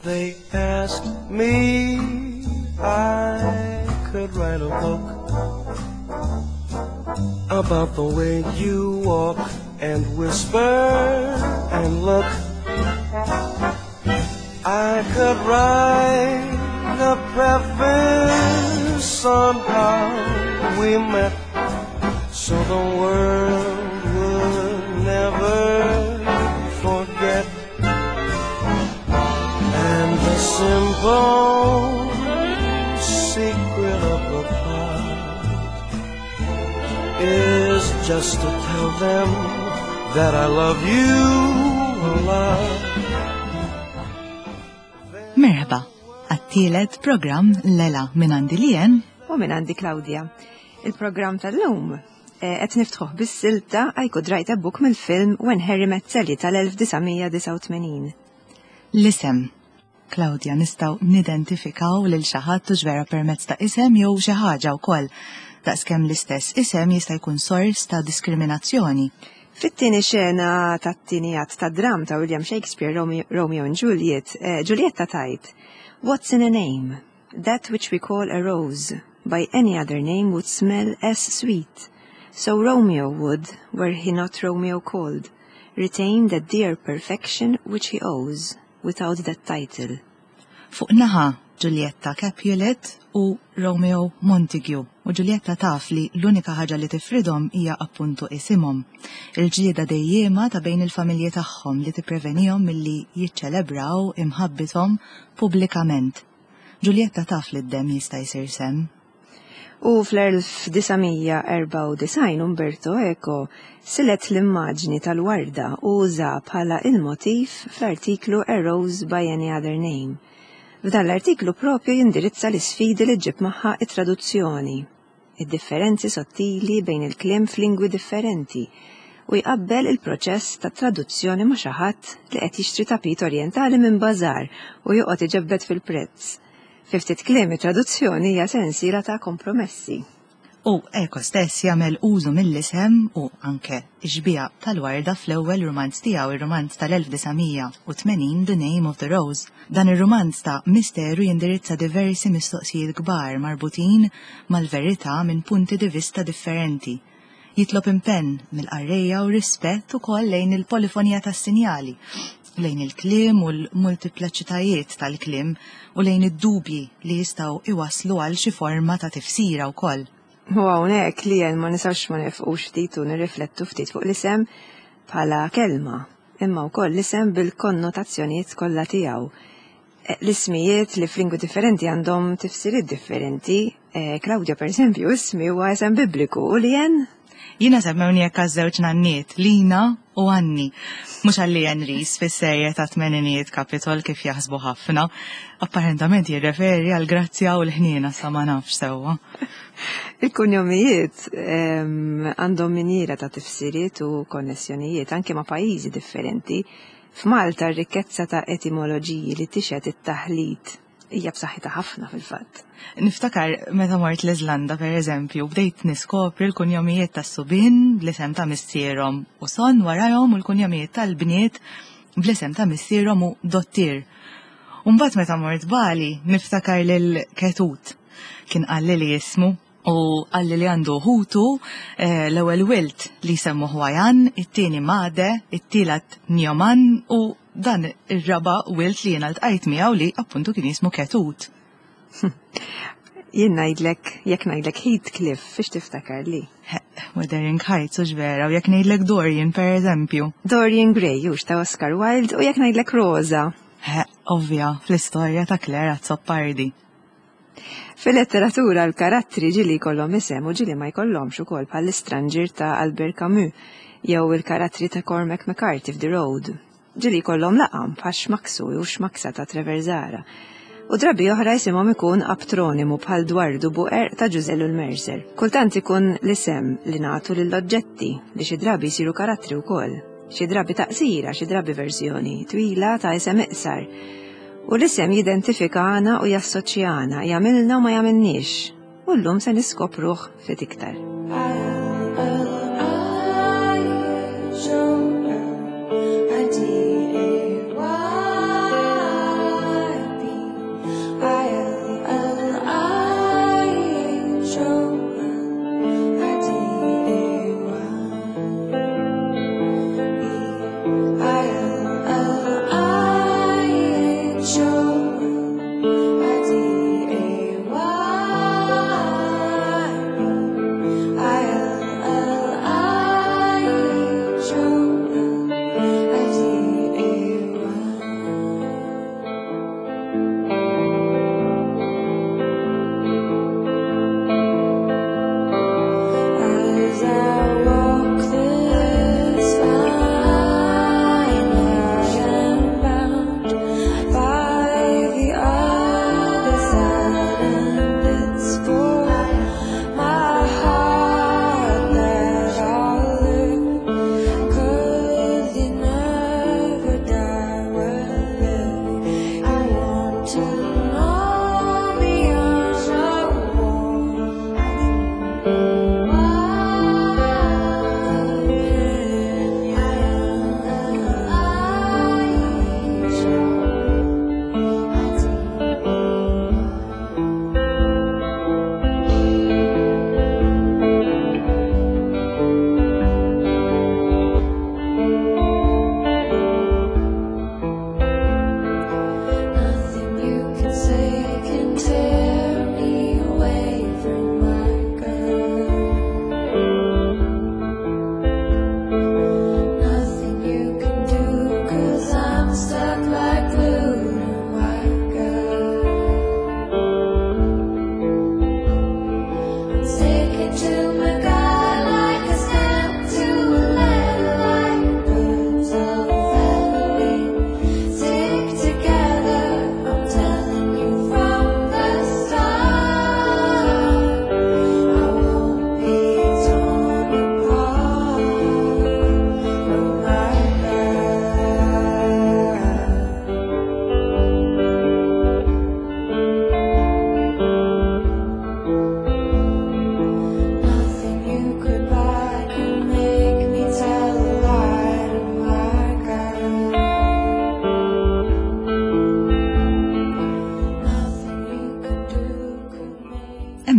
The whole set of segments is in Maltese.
They asked me I could write a book about the way you walk and whisper and look. I could write a preface on how we met, so the world would never forget. And the simple secret of the part is just to tell them that I love you a lot. Merħba, għat-tielet program Lela minn għandi Lien u minn għandi Claudia. Il-program tal-lum qed niftħuh bis-silta I Could Write a Book mill-film When Harry Met Sally tal-1989. L-isem. Claudia, nistgħu nidentifikaw lil xi ħadd ġvera permezz ta' isem jew xi ħaġa wkoll. Daqskemm l-istess isem jista' jkun sors ta' diskriminazzjoni. Fit-tieni xena tat-tieni att tad-dram ta' William Shakespeare, Romeo and Juliet, Giulietta tajt, "What's in a name? That which we call a rose, by any other name would smell as sweet. So Romeo would, were he not Romeo called, retain that dear perfection which he owes, without that title." Fuq naħa Giulietta Capulet u Romeo Montague, u Giulietta taf li l-unika ħaġa li tifridhom hija appuntu isimhom. Il-ġlieda dejjema ta' bejn il-familji tagħhom li tipprevenihom milli jiċċelebraw imħabbithom pubblikament. Giulietta taf li d-dem jista' jsir sem. U fl-1994 Umberto Eco silet l-immaġni tal-warda u uża bħala il-motiv fl-artiklu A Rose by Any Other Name. F'dan l-artiklu propju jindirizza l-isfidi li ġib magħha it-traduzzjoni, id-differenzi sottili bejn il-kliem f'lingwi differenti u jqabbel il-proċess ta' traduzzjoni ma' xi ħadd li qed jixtri tapit orjentali minn bażar u joqgħod iġebbed fil-prezz. Fi ftit kliem it-traduzzjoni hija sensiela ta' kompromessi. U Eco stess jagħmel użu mill-isem u anke ix-xbieq tal-warda fl-ewwel romanz tiegħu, ir-romanz tal-1980 The Name of the Rose. Dan ir-romanz ta' misteru jindirizza diversi mistoqsijiet kbar marbutin mal-verità minn punti di vista differenti. Jitlob impenn mill-qarrejja u rispett ukoll lejn il-polifonija tas-sinjali, lejn il-kliem u l-multiplaċitajiet tal-kliem u lejn id-dubji li jistgħu iwasslu għal xi forma ta' tifsira wkoll. U hawnhekk li ma nisawx ma nifqux ftit u nirriflettu ftit fuq l-isem bħala kelma, imma wkoll l-isem bil-konnotazzjonijiet kollha tiegħu. L-ismijiet li f'lingwi differenti għandhom tifsiriet differenti. Claudia pereżempju ismi huwa isem Bibliku u Lien? Jiena semmewni hekk għaż-żewġ nanniet, Lina u Anni. Mhux għalli Henrys fis-serje ta' tmeninijiet Capitol kif jaħsbu ħafna. Apparentament jirreferi għal Grazzja u l-ħniena sa ma nafx sewwa. Il-kunjomijiet għandhom miniera ta' tifsiriet u konnessjonijiet anke ma' pajjiżi differenti. F'Malta r-rikkezza ta' etimoloġiji li tixet it-taħlit hija b'saħħitha ħafna fil-fatt. Niftakar meta mort l-Iżlanda pereżempju bdejt niskopri l-kunjomijiet tas-subien bl-isem ta' missierhom u son warahom u l-kunjomijiet tal-bniet bl-isem ta' missierhom u dottir. U mbagħad meta mort Bali niftakar lil Ketut. Kien qalli li jismu u qalli li għandu Hutu, l-ewwel wilt li jsemmu Hwajan, it-tieni Made, it-tielet Njoman u dan ir-raba' wilt li jiena ltqajt miegħu li appuntu kien jismu Ketut. Jien ngħidlek, jekk ngħidlek Heathcliff, fiex tiftakar li? Wuthering Heights u ġvera, u jekk ngħidlek Dorian pereżempju. Dorian Gray hux ta' Oscar Wilde u jekk ngħidlek Rosa. Ovvja, fl-istorja ta' Claire Azzoppardi. Fil-letteratura l-karattri ġili jkollhom isem u ġili ma jkollhomx ukoll bħall-Istranger ta' Albert Camus jew il-karattri ta' Cormac McCarthy f'The Road. Ġili jkollhom laqam bħal Xmaksu u Xmaksa ta' Treverzara. U drabi oħra jisimhom ikun aptronimu bħal Dwardu Buqer ta' Ġużellu l-Mercer. Kultant ikun l-isem li nagħtu lill-oġġetti li xi drabi jsiru karattri wkoll. Xi drabi taqsira, xi drabi verżjoni twila ta' isem iqsar. U l-isem jidentifikana u jassoċjana, jagħmilna u ma jagħmilniex. U llum se niskopruh ftit iktar.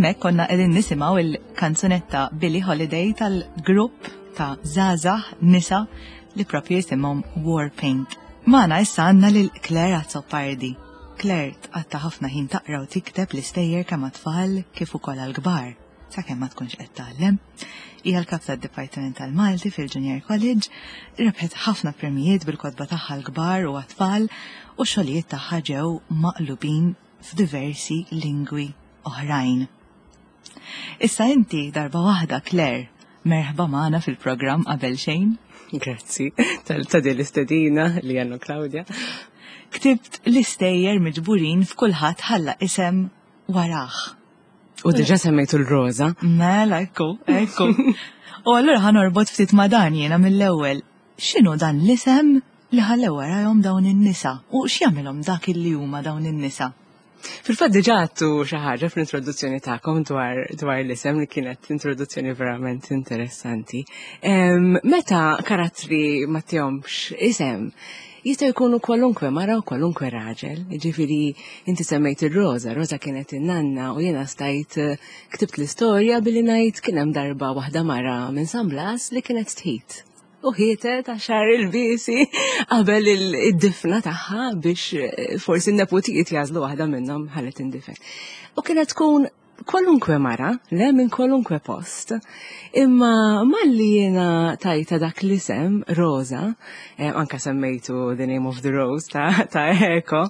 Hemmek konna qegħdin nisimgħu il-kanzunetta Billie Holiday tal-grupp ta' żgħażagħ nisa li propju jisimhom Warpaint. Magħna issa għandna lil Claire Azzopardi. Claire tqatta ħafna ħin taqra u tikteb l-istejjer kemm tfal kif ukoll għall-kbar, sakemm ma tkunx qed tagħlem. Hija l-kap tad-Dipartiment tal-Malti fil-Junior College, rebħet ħafna premijiet bil-kotba tagħha l-kbar u għat-tfal u xogħlijiet tagħha ġew maqlubin f'diversi lingwi oħrajn. Issa inti darba waħda Claire, merħba magħna fil-programm qabel xejn. Grazzi, ta' din l-istedina li għannu Claudia. Ktibt l-istejjer miġburin f'kulħadd ħalla isem waraħ. U diġa semmejtu l-Rosa. Mela, ekku. U allura ħanorbot ftit ma' dan jiena mill-ewwel. X'inhu dan l-isem li ħallew warahom dawn in-nisa u x'jagħmilhom dak li huma dawn in-nisa? Fil-fatt diġa għattu xi ħaġa fl-introduzzjoni tagħkom dwar l-isem li kienet introduzzjoni verament interessanti. Meta karattri ma tihomx isem, jistgħu jkunu kwalunkwe mara u kwalunkwe raġel, jiġifieri inti semmejt ir-Rosa, Rosa kienet in-nanna u jiena stajt ktibt l-istorja billi ngħid kien hemm darba waħda mara minn San Blas li kienet tħid. U ħietet għaxar il-bisi qabel id-difna tagħha biex forsi n-neputijiet jażlu waħda minnhom ħallet indifen. U kienet tkun kwalunkwe mara, le minn kwalunkwe post, imma malli jiena tajta dak l-isem Rosa, anka semmejtu The Name of the Rose ta' Eko,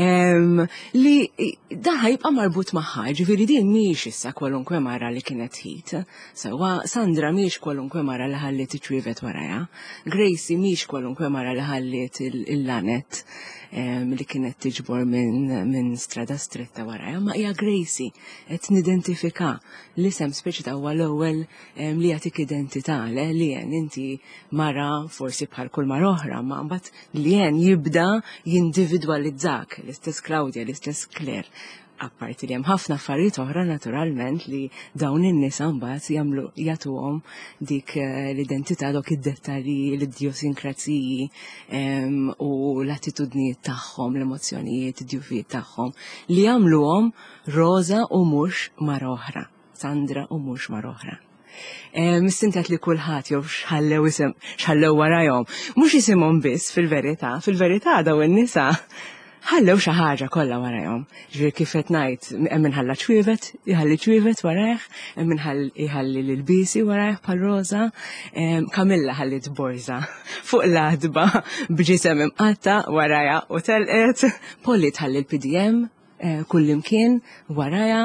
li daħħa jibqa' marbut magħha, ġifieri din mhix issa kwalunkwe mara li kienet ħid. Sewa Sandra mhix kwalunkwe mara li ħalliet iċwivet warajha, Gracie mhix kwalunkwe mara li ħalliet il-lanet li kienet tiġbor minn strada stretta warajha, ma hija Gracie qed nidentifika l-isem speċi ta' huwa l-ewwel li jagħtik identità li jen inti mara forsi bħal kull mara oħra, ma mbagħad li jen jibda jindividwalizzak l-istess Claudia, l-istess Claire. Apparti li hemm ħafna affarijiet oħra naturalment li dawn in-nisa mbagħad jagħmlu jagħtuhom dik l-identità dok id-dettalji, l-idjosinkrazziji u l-attitudnijiet tagħhom, l-emozzjonijiet, id-djufijiet tagħhom li jagħmluhom Rosa u mhux mara oħra, Sandra u mhux mara oħra. Mistintet li kulħadd jew xħallew warajhom, mhux isimhom biss fil-verità daw in-nisa ħallew xi ħaġa kollha warajhom. Ġifieri kif qed ngħid hemm minħalla ċwievet, iħalli ċwievet warajh, hemm minħall iħalli l-bisi warajh bħal Rosa, Kamilla ħallit borża fuq l-adba b'ġisem imqatta warajha u telqet, Polly tħalli l-PDM kullimkien warajha,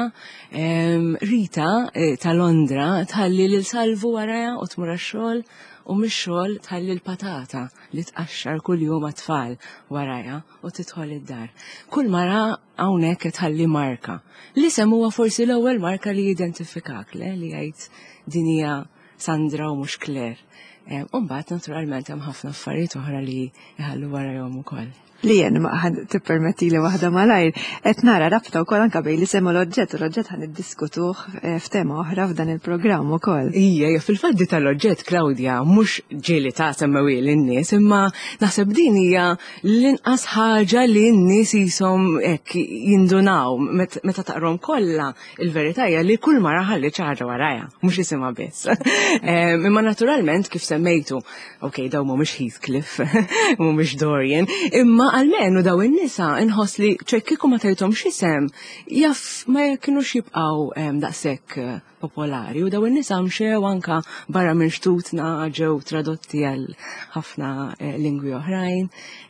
Rita ta' Londra tħalli lil Salvu warajha u tmur għax-xogħol u mix-xogħol tħalli l-patata li tqaxxar kuljum għat-tfal warajha u tidħol id-dar. Kull mara hawnhekk tħalli marka. L-isem huwa forsi l-ewwel marka li jidentifikak li jgħid din hija Sandra u mhux Claire. U mbagħad naturalment hemm ħafna affarijiet oħra li jħallu warajhom ukoll. Li jen maħad tippermetti li waħda malajr, et nara rabta u kol anka bej li semmu l-oġġet, u l-oġġet għan id-diskutuħ f'tema oħra f'dan il-programm u kol. Ija, fil-faddi tal-oġġet, Claudia, mux ġili ta' semmewi l-nis, imma naħseb din hija l-inqas ħaġa li n-nis jisom jindunaw, meta taqrom kollha il-verità hija li kull mara ħalli ċaħġa warajha, mhux isimha biss. Imma naturalment kif semmejtu, daw mhumiex Heathcliff, mhumiex Dorian, imma għalmenu daw in-nisa inħoss li ċekkiku ma tajtom x'isem jaf ma kienux jibqgħu daqshekk popolari u daw in-nisa mxew anka barra minn xtutna ġew tradotti għal ħafna lingwi oħrajn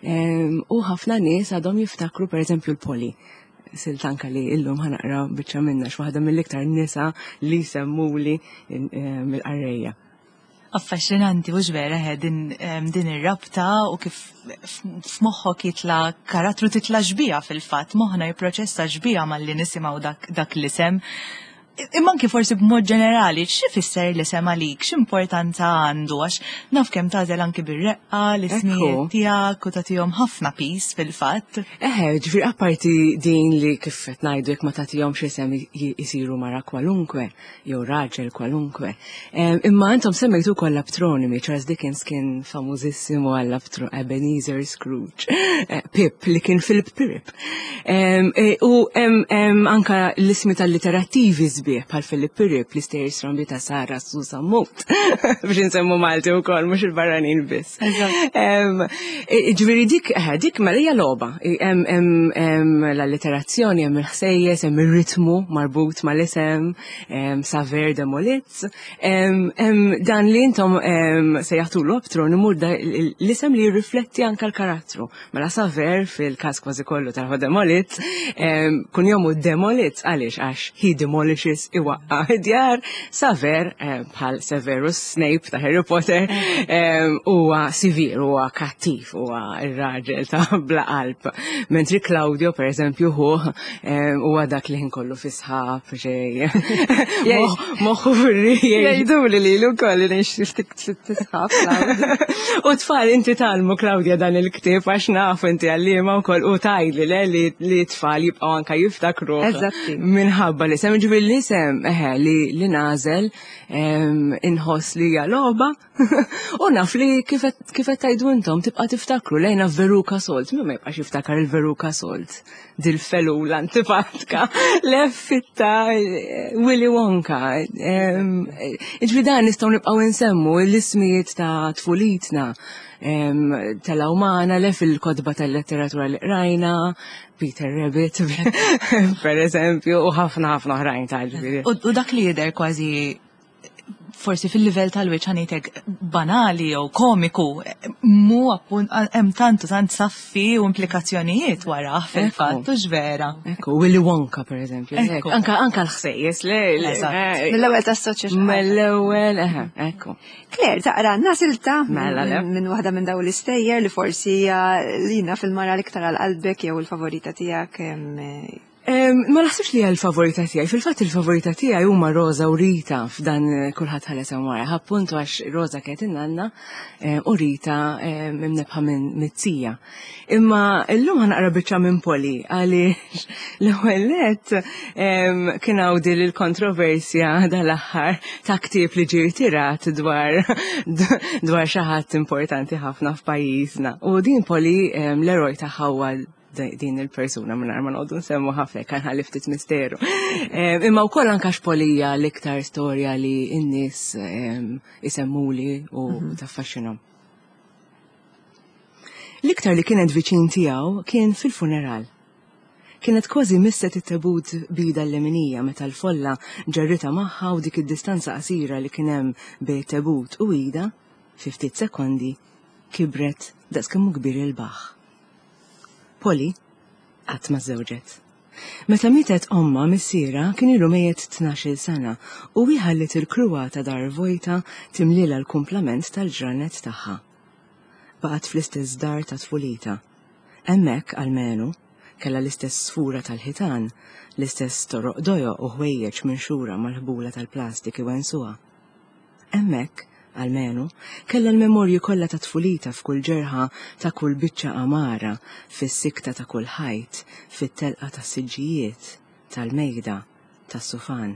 u ħafna nies għadhom jiftakru pereżempju l-Polly. Siltanka li illum ħanaqra biċċa minna x'waħda mill-iktar nisa li semmuli mill-qarrejja. Affaxxinanti u ġvera din ir-rabta u kif f'moħħok jitla karattru titla ġbija fil-fatt, moħħna jipproċessa ġbija mal-li nisimgħu dak l-isem. Imma anki forsi b'mod ġenerali, x'ifisser l-isem għalik, x'importanza għandu għax naf kemm tagħżel anki bir-reqqa l-ismijiet tiegħek u tagħtihom ħafna pis fil-fatt. Ġifieri apparti din li kif qed ngħidu jekk ma tagħtihom x'isem isiru mara kwalunkwe jew raġel kwalunkwe. Imma intom semmejtu wkoll l-aptronimi, Charles Dickens kien famużissimu għall Ebenezer Scrooge, Pip li kien Philip Pirrip. U anka l-ismi tal-literattivi sbieħ bħal Filippi Rip li stejr strambi ta' Sara Susa Mut biex nsemmu Malti wkoll mhux il-barranin biss. Ġifieri dik mela hija logħba. Hemm l-allitterazzjoni, hemm il-ħsejjes, hemm ir-ritmu marbut mal-isem, Saver Demolitz, dan li intom se jagħtulu b'tronimu l-isem li jirrifletti anke l-karattru. Mela Saver fil-każ kważi kollu tal-Demolitz kun jomu Demolitz għaliex għax he demolishes iwaqqa id-djar. Saver bħal Severus Snape ta' Harry Potter huwa sivir, huwa kattiv, huwa ir-raġel ta' bla qalb. Mentri Claudio pereżempju huwa dak li kollu fisħab xej. Moħħu fir-rijej. Jgħiduli lilu wkoll li tisħab Claudio. U tfal inti talmu Claudia dan il-ktieb għax nafu inti għallima wkoll u tajli li tfal jibqgħu anke jiftakru minħabba li sem ġifieri l-isem li nażel inħoss li hija logħba u naf li kif qed tgħidu intom tibqa' tiftakru lejna Veruca Salt. Min ma jibqax jiftakar il-Veruca Salt. Dil-felula antipatika l-effitta Willy Wonka. Ġifieri dan nistgħu nibqgħu nsemmu l-ismijiet ta' tfulitna tal-awmana fil-kodba tal-letteratura li qrajna, Peter Rabbit, per eżempju, u ħafna oħrajn tal-ġifieri. U dak li jidher kważi forsi fil-livell tal-wiċċ ħanitek banali jew komiku, mu appunt hemm tant saffi u implikazzjonijiet wara fil-fatt u ġvera. Ekku, Willy Wonka pereżempju. Anka l-ħsejjes mill-ewwel tas-soċjetà. Mill-ewwel, ekku. Claire, taqranna silta minn waħda minn daw l-istejjer li forsi lina fil-mara l-iktar għal-qalbek jew il-favorita tiegħek. Ma naħsibx li l-favorita tiegħi. Fil-fatt il-favorita tiegħi huma Rosa u Rita f'dan kulħadd ħares wara. Appuntu għax Rosa kienet innanna u Rita mnebħa minn mizzija. Imma llum ħanaqra biċċa minn Poli għaliex l-ewwel nett kien hawn din il-kontroversja dal-aħħar ta' ktieb li ġie tirat dwar xi ħadd importanti ħafna f'pajjiżna. U din Poli l-eroj tagħha din il-persuna minn ma noqogħdu nsemmu ħafna kan ħalli ftit misteru. Imma wkoll anke x'Polija l-iktar storja li n-nies isemmuli u taffaxxinhom. L-iktar li kienet viċin tiegħu kien fil-funeral. Kienet kważi misset it-tebut bida l-leminija meta l-folla ġarrita magħha u dik id-distanza qasira li kien hemm bejn tebut u ida fi ftit sekondi kibret daqskemm kbir il-baħħ. Poli qatt ma żewġet. Meta mietet omma missiera kien ilu mejjed 12 sena u ħallet il-kruwa ta' dar vojta timlila l-kumplament tal-ġranet tagħha. Baqgħet fl-istess dar ta' tfulita. Hemmhekk almenu kellha l-istess sfura tal-ħitan, l-istess toroq dojo u ħwejjeġ minxura mal-ħbula tal-plastik iwensuha. Hemmhekk almenu kellha l-memorji kollha ta' tfulita f'kull ġerħa ta' kull biċċa amara, fis-sikta ta' kull ħajt, fit-telqa ta' siġġijiet, tal-mejda, tas-sufan.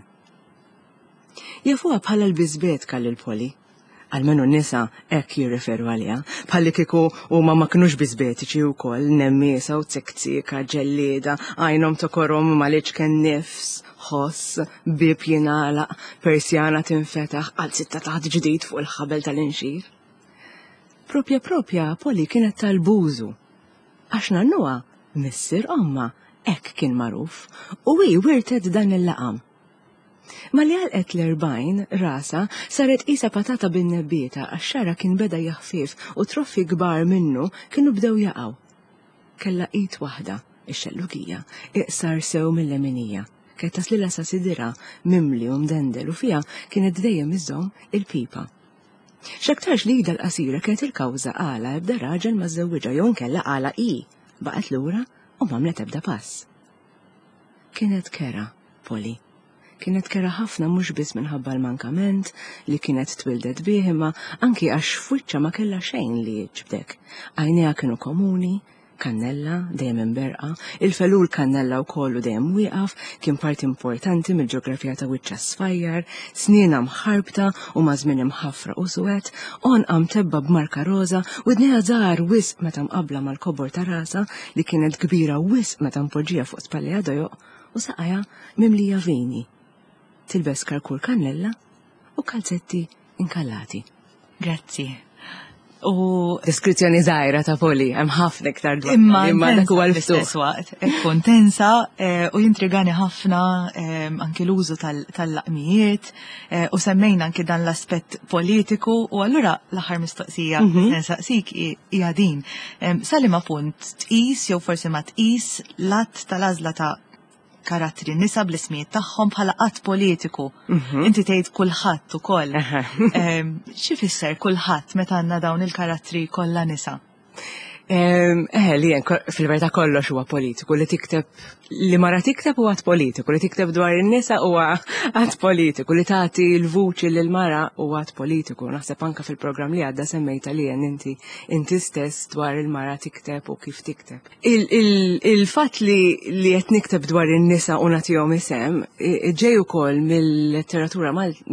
Jafuha bħala l-biżbiet kalli l-Poli. Almenu n-nisa hekk jirreferu għaliha, bħalli kieku huma ma kinux biżbietiċi wkoll, nemmiesa u tsektsika ġellieda, għajnhom tokorhom maliċ kien nifs, ħoss, bib jingħalaq, persjana tinfetaħ għal sitta taħt ġdid fuq il-ħabel tal-inxir. Propja Poli kienet tal-bużu. Għax nannuha missier omma hekk kien magħruf u hi wirtet dan il-laqam. Ma li għalqet l-40 rasa saret qisha patata bin-nebbieta għax xara kien beda jaħfif u troffi kbar minnu kienu bdew jaqgħu. Kellha id waħda, ix-xellugija, iqsar sew mill-leminija. Kien taslilha sa sidira mimli u mdendel u fiha kienet dejjem iżżomm il-pipa. X'aktarx li ida l-qasira kienet il-kawża qala ebda raġel ma żewwiġha jew nkella qala baqgħet lura u m'għamlet ebda pass. Kienet kera, Poli. Kienet kera ħafna mhux biss minħabba l-mankament li kienet twildet bih imma anki għax f'wiċċha ma kellha xejn li jiġbdek. Għajnejha kienu komuni, kannella dejjem imberqa, il-felul kannella wkoll dejjem wieqaf, kien parti importanti mill-ġeografija ta' wiċċa sfajjar, sniena mħarbta u mażmien imħaffra u suwed, onqa mtebba b'marka roża u dnejha żgħar wisq meta mqabbla mal-kobor ta' rasa li kienet kbira wisq meta mpoġġija fuq spallejha dojoq u saqajja mimlija vini. tilbes karkur kannella u kalzetti inkallati. Grazzi. U Deskrizzjoni żgħira ta' Poli, hemm ħafna iktar dwar. imma dak huwa l-istess waqt. Kontensa u jintrigani ħafna anki l-użu tal-laqmijiet u semmejna anki dan l-aspett politiku u allura l-aħħar mistoqsija nsaqsik hija din. Salima punt tqis jew forsi ma tqis lat tal-għażla ta' karattri nisa bl-ismijiet tagħhom bħala qatt politiku. Inti tgħid kulħadd ukoll. Xi fisser kulħadd meta għandna dawn il-karattri kollha nisa? Li fil-verità kollox huwa politiku, li tikteb li mara tikteb huwa politiku, li tikteb dwar in-nisa huwa għadd politiku, li tagħti l-vuċi lil mara huwa għadd politiku. Naħseb anke fil-programm li għadda semmejta li inti stess dwar il-mara tikteb u kif tikteb. Il-fatt li qed nikteb dwar in-nisa u nagħtihom isem ġej ukoll mill-letteratura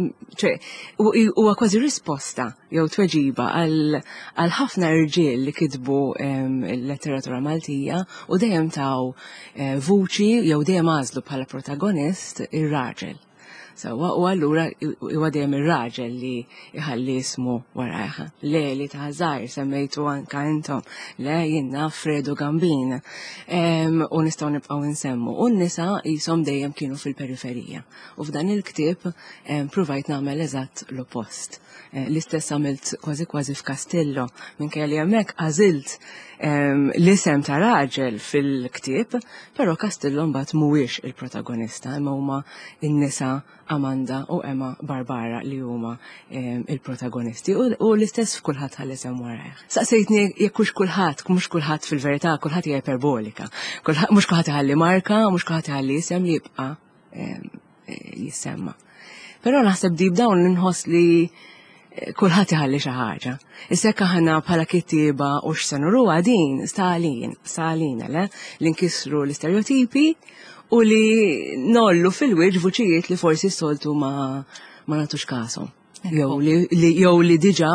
huwa kważi risposta jew tweġiba għal ħafna irġiel li kitbu il-letteratura Maltija u dejjem taw vuċi jew dejjem għażlu bħala protagonist ir-raġel. U allura huwa dejjem ir-raġel li jħalli ismu warajha. Leli ta' żgħir semmejtu anke intom, le jiena Fredo Gambin. U nistgħu nibqgħu nsemmu. U n-nisa qishom dejjem kienu fil-periferija. U f'dan il-ktieb provajt nagħmel eżatt l-oppost. L-istess għamilt kważi f'Kastillo, minkejja li hemmhekk għażilt l-isem ta' raġel fil-ktieb, però Kastillo mbagħad mhuwiex il-protagonista, imma huma n-nisa Amanda u Emma Barbara li huma il-protagonisti u l-istess f'kulħadd ħall-isem warajh. Saqsejtni jekk mhux kulħadd fil-verità, kulħadd hija iperbolika. Mhux kulħadd iħalli marka, mhux kulħadd iħalli isem li jibqa' jissemma. Però naħseb deep down inħoss li kulħadd iħalli xi ħaġa. Issek aħna bħala kittieba u x'senuru din stalina li nkissru l-istereotipi u li nollu fil-wiġġ vuċijiet li forsi s-soltu ma nagħtux kasom. Jew li diġà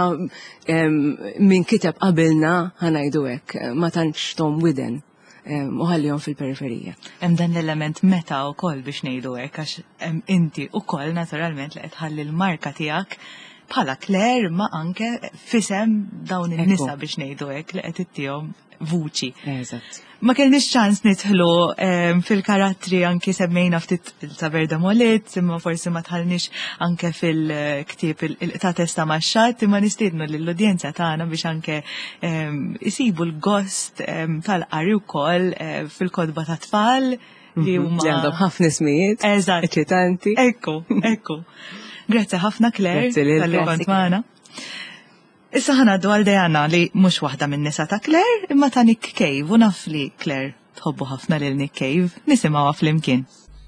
min kiteb qabilna ħanajdu hekk ma tantx tom widen. U ħallihom fil-periferija. Hemm dan l-element meta wkoll biex ngħidu hekk għax inti wkoll naturalment li qed tħalli l-marka tiegħek bħala Claire ma anke fisem dawn in-nisa biex ngħidu hekk li qed ittihom vuċi. Eżatt. Ma kellniex ċans nidħlu fil-karattri anke semmejna ftit ta' Verda Molit, imma forsi ma tħallniex anke fil-ktieb ta' testa max-xatt, imma nistiednu lill-udjenza tagħna biex anke isibu l-gost tal-qari wkoll fil-kodba ta' tfal li huma għandhom ħafna ismijiet. Eżatt. Eċitanti. Ekku. Grazzi ħafna Claire tal-li kont magħna. Issa ħanaddu għal Diana li mhux waħda minn nisa ta' Claire imma ta' Nick Cave u naf li Claire tħobbu ħafna lil Nick Cave, nisimgħuha flimkien.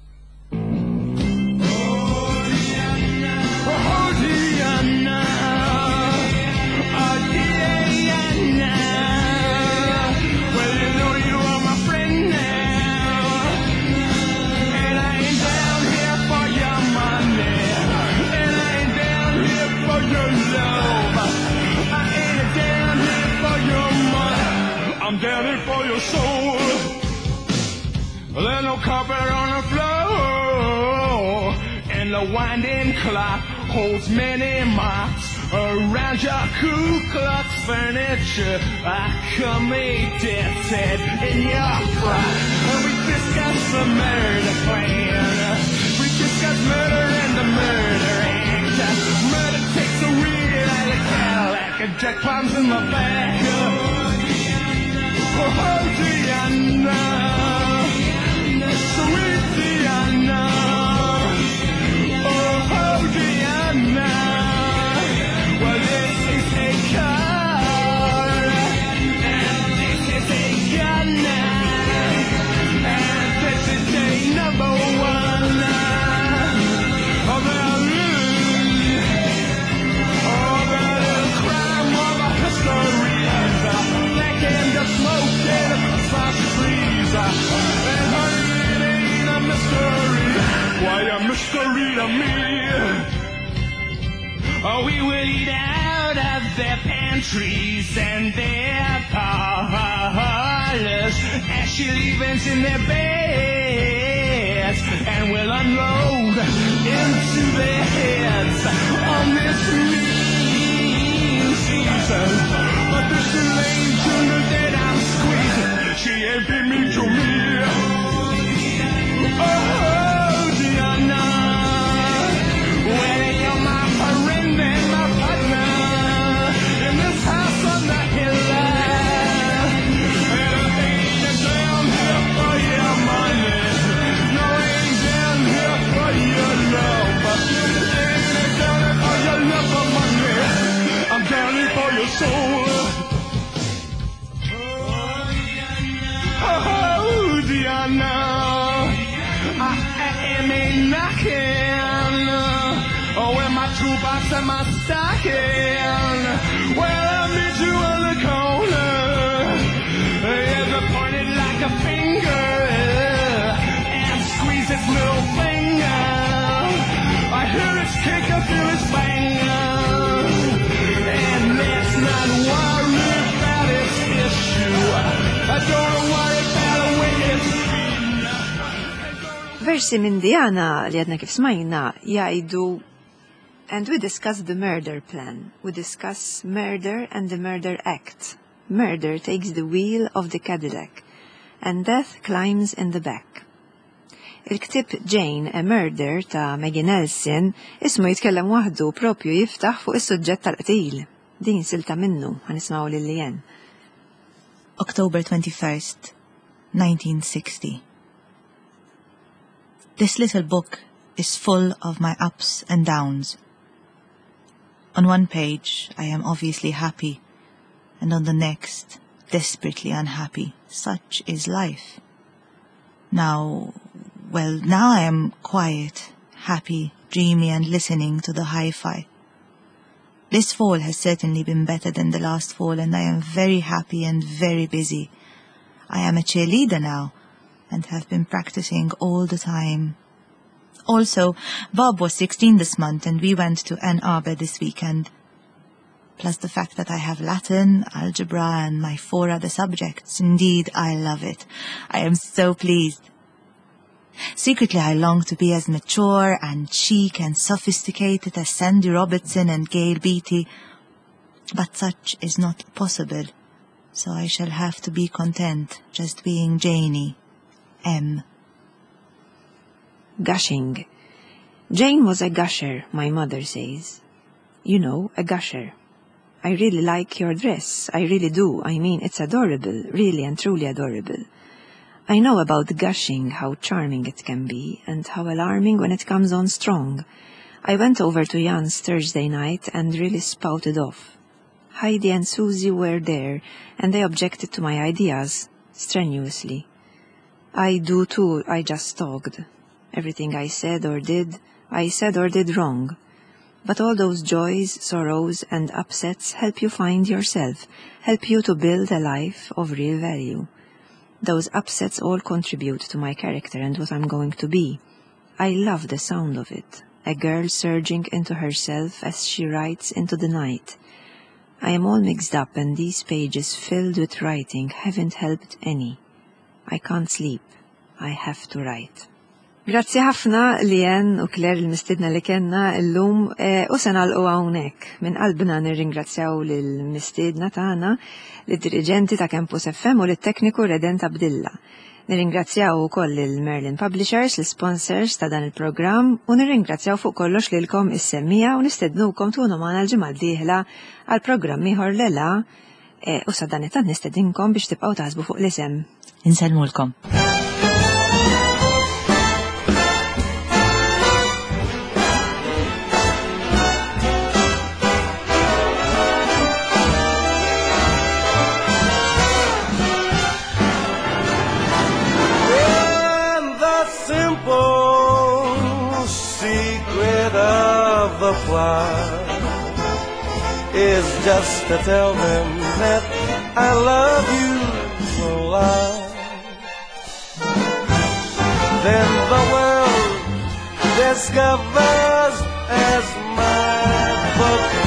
I'm down here for your soul. There's no carpet on the floor, and the winding clock holds many marks around your Ku Klux furniture. I come a death head in your frock, and we discuss the murder plan. We discuss murder and the murder act. Murder takes a wheel like a Cadillac, and Jack climbs in the back. Oh, Diana, sweet Diana. Oh, Diana. Well, this is a car, and this is a gun, and this is day number one. Oh, there is crime of a history. Smoke and a sausage freeze, and honey, it ain't a mystery. Why a mystery to me? Oh, we will eat out of their pantries and their parlors, as she leaves in their beds, and we'll unload into their heads on this mean season. But this angel that I'm squeezing, she ain't been mean to me. Oh, Diana, when you're my friend and my partner in this house on the hill, and I ain't down here for your money, no, I ain't down here for your love, but ain't down here for your love for money, I'm down here for your soul. Oh, Diana, I am a knocking. Oh, with my toolbox and my stocking. Well, I'll meet you on the corner. Ever pointed like a finger and squeeze its middle finger. I hear its kick, I feel its bang. And let's not worry about its issue. I don't worry about the way it's been. Versi minn Diana li għadna kif smajna jgħidu and we discuss the murder plan. We discuss murder and the murder act. Murder takes the wheel of the Cadillac and death climbs in the back. Il-ktib Jane, a Murder ta' Maggie Nelson ismu jitkellem waħdu propju jiftaħ fuq is-suġġett tal-qtil. Din silta minnu ħanismaw lil-lien. October 21st, 1960. This little book is full of my ups and downs. On one page, I am obviously happy, and on the next, desperately unhappy. Such is life. Now I am quiet, happy, dreamy, and listening to the hi-fi. This fall has certainly been better than the last fall, and I am very happy and very busy. I am a cheerleader now, and have been practicing all the time. Also, Bob was 16 this month, and we went to Ann Arbor this weekend. Plus the fact that I have Latin, algebra, and my 4 other subjects. Indeed, I love it. I am so pleased. Secretly, I long to be as mature and chic and sophisticated as Sandy Robertson and Gail Beatty, but such is not possible, so I shall have to be content just being Janie. M. Gushing. Jane was a gusher, my mother says. You know, a gusher. I really like your dress. I really do. I mean, it's adorable, really and truly adorable. I know about gushing, how charming it can be, and how alarming when it comes on strong. I went over to Jan's Thursday night and really spouted off. Heidi and Susie were there, and they objected to my ideas, strenuously. I do too, I just talked. Everything I said or did wrong. But all those joys, sorrows, and upsets help you find yourself, help you to build a life of real value. Those upsets all contribute to my character and what I'm going to be. I love the sound of it, a girl surging into herself as she writes into the night. I am all mixed up, and these pages filled with writing haven't helped any. I can't sleep. I have to write. Grazzi ħafna Lien u Claire il-mistidna li kenna l-lum u se nagħlqu hawnhekk. Minn qalbna nirringrazzjaw lill-mistidna tagħna, lid-diriġenti ta' Campus FM u lit-tekniku Reden Abdilla. Nirringrazzjaw ukoll il-Merlin Publishers, l-sponsors ta' dan il-programm u nirringrazzjaw fuq kollox lilkom is-semmija u nistednukom tkunu magħna l-ġimgħa d-dieħla għal programm ieħor lela u sa dan it-tant nistedinkom biex tibqgħu taħsbu fuq l-isem. Insellmulkom. The fly is just to tell them that I love you so loud. Then the world discovers as my book